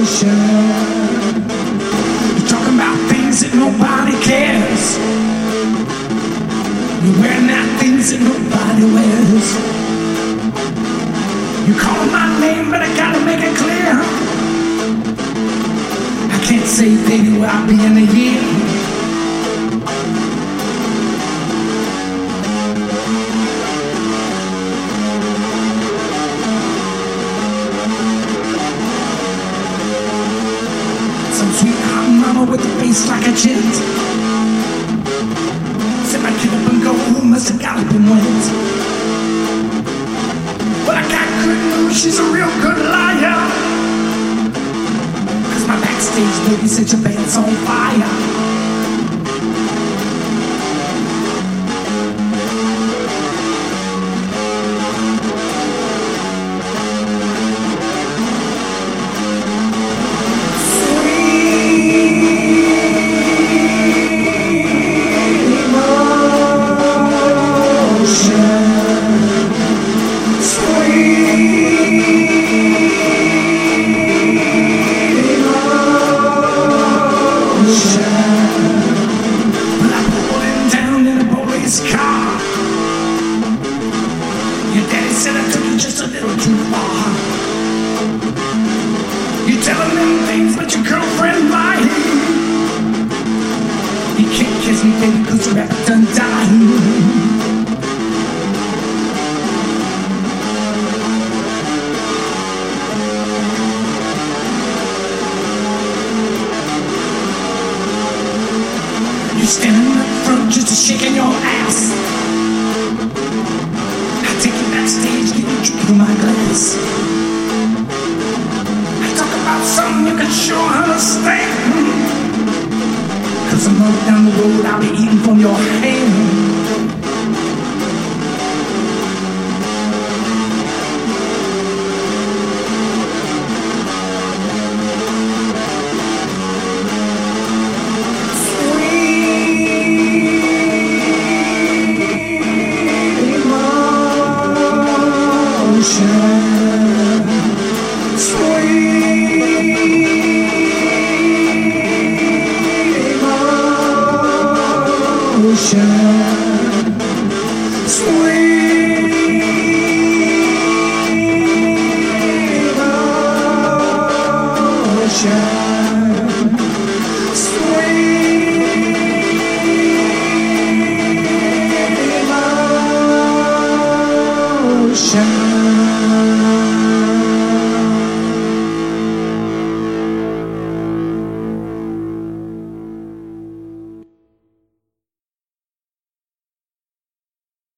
You're talking about things that nobody cares. You're wearing out things that nobody wears. You call my name, but I gotta make it clear. I can't say, baby, where I'll be in a year. Some sweet hot mama with a face like a jet. Said my kid up and go, must have got up and went. But I got good news, she's a real good liar. Cause my backstage baby said your band's on fire. When I pulled down in a police car, your daddy said I took you just a little too far. You're telling them things, but your girlfriend lying. You can't kiss me, baby, cause your rap done dying. You're standing up front just shaking your ass. I take you backstage, get you drink from my glass. I talk about something you can sure understand. Cause I'm running down the road, I'll be eating from your hand. Sweet emotion.